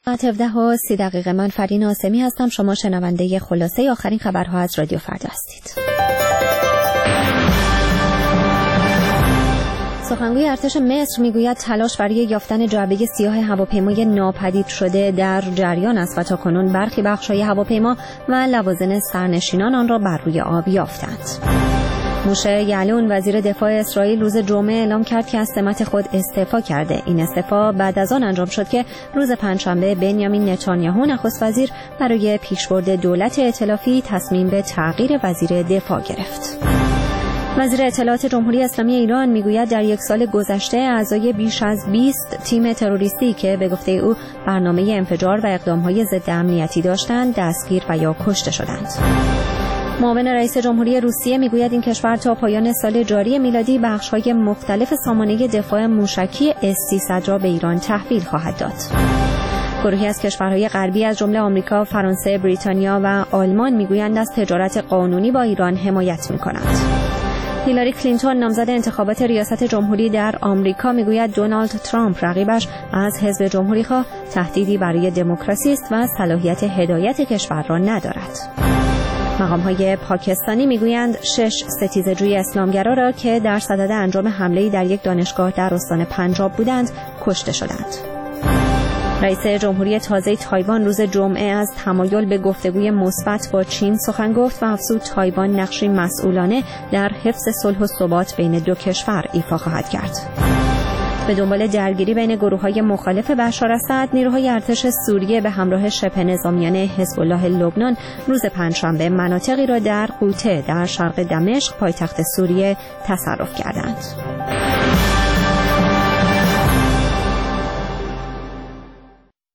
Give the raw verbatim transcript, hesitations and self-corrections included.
ساعت هفده و سی دقیقه. من فرین آسمی هستم. شما شنونده خلاصه آخرین خبرها از رادیو فردا هستید. سخنگوی ارتش مصر میگوید تلاش برای یافتن جعبه سیاه هواپیمای ناپدید شده در جریان است و تاکنون برخی بخش‌های هواپیما و لوازم سرنشینان آن را بر روی آب یافتند. موشه یعلون وزیر دفاع اسرائیل روز جمعه اعلام کرد که از سمت خود استعفا کرده. این استعفا بعد از آن انجام شد که روز پنجشنبه بنیامین نتانیاهو نخست وزیر برای پیشبرد دولت ائتلافی تصمیم به تغییر وزیر دفاع گرفت. وزیر اطلاعات جمهوری اسلامی ایران میگوید در یک سال گذشته اعضای بیش از بیست تیم تروریستی که به گفته او برنامه انفجار و اقدام‌های ضد امنیتی داشتند دستگیر و یا کشته شدند. معاون رئیس جمهوری روسیه میگوید این کشور تا پایان سال جاری میلادی بخش‌های مختلف سامانه دفاع موشکی اس سیصد را به ایران تحویل خواهد داد. گروهی از کشورهای غربی از جمله آمریکا، فرانسه، بریتانیا و آلمان میگویند از تجارت قانونی با ایران حمایت می‌کنند. هیلاری کلینتون نامزد انتخابات ریاست جمهوری در آمریکا میگوید دونالد ترامپ رقیبش از حزب جمهوری‌خواه تهدیدی برای دموکراسی است و صلاحیت هدایت کشور را ندارد. مقام‌های پاکستانی میگویند شش ستیزه‌جوی اسلامگرا را که در صدد انجام حمله‌ای در یک دانشگاه در استان پنجاب بودند کشته شدند. رئیس جمهوری تازه تایوان روز جمعه از تمایل به گفتگوی مثبت با چین سخن گفت و افزود تایوان نقشی مسئولانه در حفظ صلح و ثبات بین دو کشور ایفا خواهد کرد. به دنبال درگیری بین گروه‌های مخالف بشار اسد، نیروهای ارتش سوریه به همراه شبه نظامیان حزب الله لبنان روز پنجشنبه مناطقی را در قوطه در شرق دمشق پایتخت سوریه تصرف کردند.